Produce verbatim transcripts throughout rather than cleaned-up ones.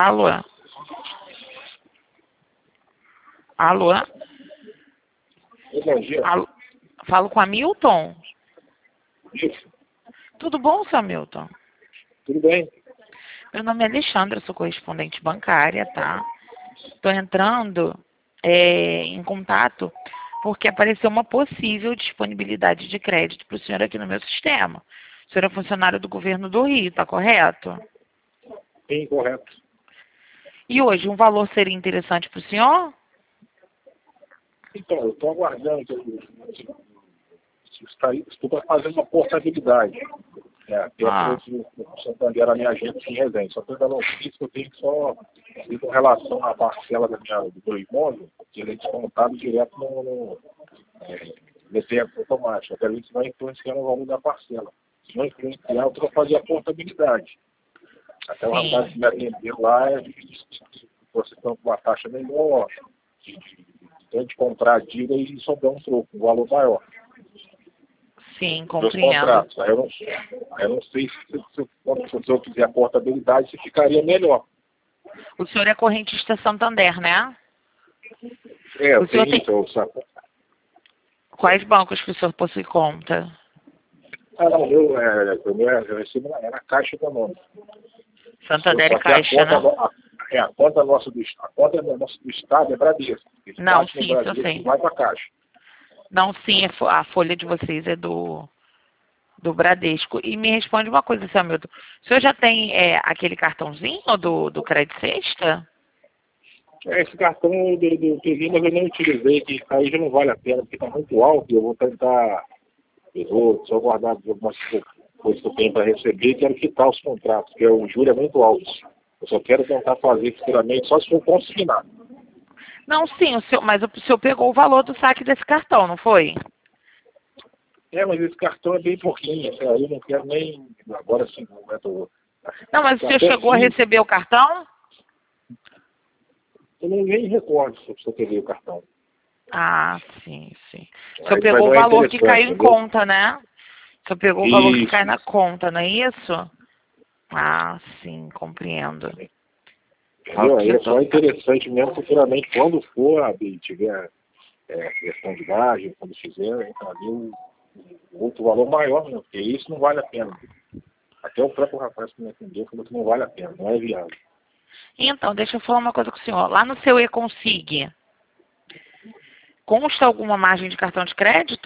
Alô? Alô? Bom dia. Alô? Falo com a Milton? Isso. Tudo bom, seu Milton? Tudo bem? Meu nome é Alexandra, sou correspondente bancária, tá? Estou entrando é, em contato porque apareceu uma possível disponibilidade de crédito para o senhor aqui no meu sistema. O senhor é funcionário do governo do Rio, tá correto? Sim, correto. E hoje, um valor seria interessante para o senhor? Então, eu estou aguardando. Estou fazendo uma portabilidade. É, até Ah. o Santander, a minha agente em Resende. Só estou dando notícia que eu tenho que só ir com relação à parcela da minha, do meu imóvel, que ele é descontado direto no, no, é, no débito automático. Até isso vai influenciar no valor da parcela. Se não influenciar, eu estou fazer a portabilidade. Até o Sim. rapaz que me atendeu lá, vocês estão com uma taxa melhor, de, de, de comprar a dívida e sobrar um troco, um valor maior. Sim, Meus compreendo. contratos. Aí eu não, aí eu não sei se, se, se, se eu fizer a portabilidade, se ficaria melhor. O senhor é correntista Santander, né? É, O eu senhor tenho tem... isso, eu saco. Quais bancos que o senhor possui conta? Ah, não, eu, é, eu, eu recebo na, é na Caixa Econômica. Santander Só e que a Caixa, conta, né? a, é, a conta nossa do, a conta nossa do Estado é Bradesco. Esse Não, bate no sim, isso eu Bradesco sei. e vai para a Caixa. Não, sim, a fo- a folha de vocês é do, do Bradesco. E me responde uma coisa, seu Hamilton. O senhor já tem é, aquele cartãozinho do, do Crédito Sexta? É, esse cartão do, do T V, mas eu não utilizei, que aí já não vale a pena, porque está muito alto, eu vou tentar, eu vou só guardar algumas coisas que eu tenho para receber e quero quitar os contratos, porque o juro é muito alto. Eu só quero tentar fazer futuramente, só se for consignar. Não, sim, o senhor, mas o senhor pegou o valor do saque desse cartão, não foi? É, mas esse cartão é bem pouquinho, assim, aí eu não quero nem, agora sim, no momento... Não, mas o senhor Até chegou a sim, receber o cartão? eu nem, nem recordo se eu peguei o cartão. Ah, sim, sim. O senhor Aí, mas pegou o não é valor que interessante, caiu em entendeu? conta, né? O senhor pegou o valor que cai Isso, na isso. conta, não é isso? Ah, sim, compreendo. Entendeu? Ok, Aí eu é tô... só interessante mesmo futuramente, quando for, Abi, tiver é, questão de margem, quando fizer, então ali um, um outro valor maior, não, porque isso não vale a pena. Até o próprio rapaz que me atendeu falou que não vale a pena, não é viável. Então, deixa eu falar uma coisa com o senhor. Lá no seu e-consig, consta alguma margem de cartão de crédito?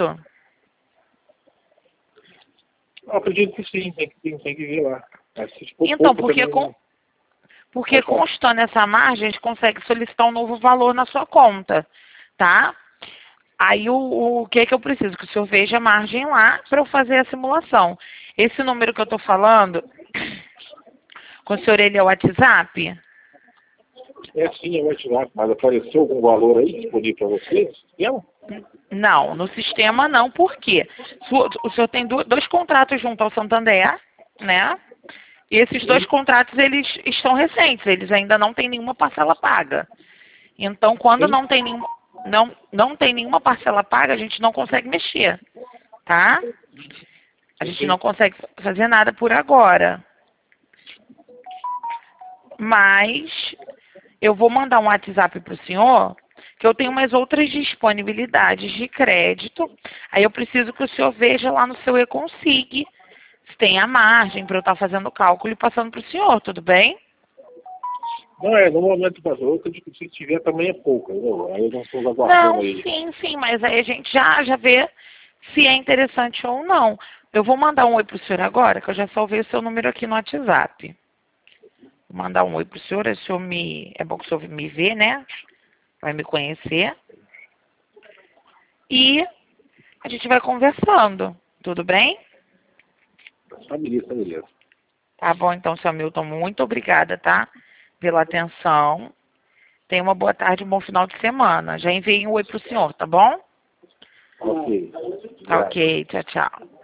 Eu acredito que sim, tem que, tem, tem que ver lá. Mas se for Então, pouco porque, também com, não porque pode falar. constando essa margem, a gente consegue solicitar um novo valor na sua conta, tá? Aí o, o que é que eu preciso? Que o senhor veja a margem lá para eu fazer a simulação. Esse número que eu estou falando, com o senhor, ele é o WhatsApp? É sim, é o WhatsApp, mas apareceu algum valor aí disponível para vocês? Não? Não, no sistema não, por quê? Su- O senhor tem do- dois contratos junto ao Santander, né? E esses dois Sim, contratos, eles estão recentes, eles ainda não têm nenhuma parcela paga. Então, quando sim, não tem, nenhuma, não, não tem nenhuma parcela paga, a gente não consegue mexer, tá? A sim, gente não sim. consegue fazer nada por agora. Mas eu vou mandar um WhatsApp para o senhor, que eu tenho umas outras disponibilidades de crédito. Aí eu preciso que o senhor veja lá no seu e-consig se tem a margem para eu estar fazendo o cálculo e passando para o senhor, tudo bem? Não, é, no momento das outras, se tiver também é pouco, entendeu? Aí nós estamos aguardando Não, aí. sim, sim, mas aí a gente já, já vê se é interessante ou não. Eu vou mandar um oi para o senhor agora, que eu já salvei o seu número aqui no WhatsApp. Vou mandar um oi para o senhor, o senhor me... é bom que o senhor me vê, né? Vai me conhecer. E a gente vai conversando, tudo bem? Tá beleza, tá beleza. Tá bom, então, seu Milton, muito obrigada, tá? Pela atenção. Tenha uma boa tarde, um bom final de semana. Já enviei um oi para o senhor, tá bom? Ok. Tá Obrigado. ok, tchau, tchau.